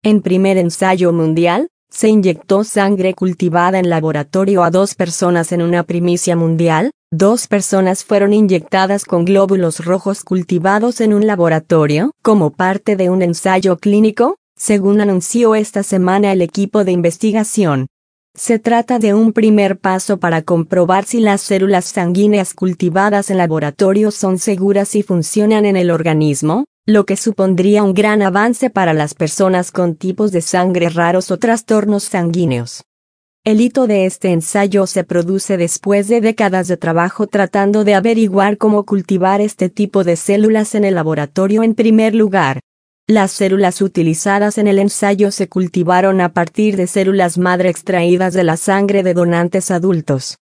En primer ensayo mundial, se inyectó sangre cultivada en laboratorio a 2 personas en una primicia mundial. 2 personas fueron inyectadas con glóbulos rojos cultivados en un laboratorio como parte de un ensayo clínico, según anunció esta semana el equipo de investigación. Se trata de un primer paso para comprobar si las células sanguíneas cultivadas en laboratorio son seguras y funcionan en el organismo, lo que supondría un gran avance para las personas con tipos de sangre raros o trastornos sanguíneos. El hito de este ensayo se produce después de décadas de trabajo tratando de averiguar cómo cultivar este tipo de células en el laboratorio en primer lugar. Las células utilizadas en el ensayo se cultivaron a partir de células madre extraídas de la sangre de donantes adultos.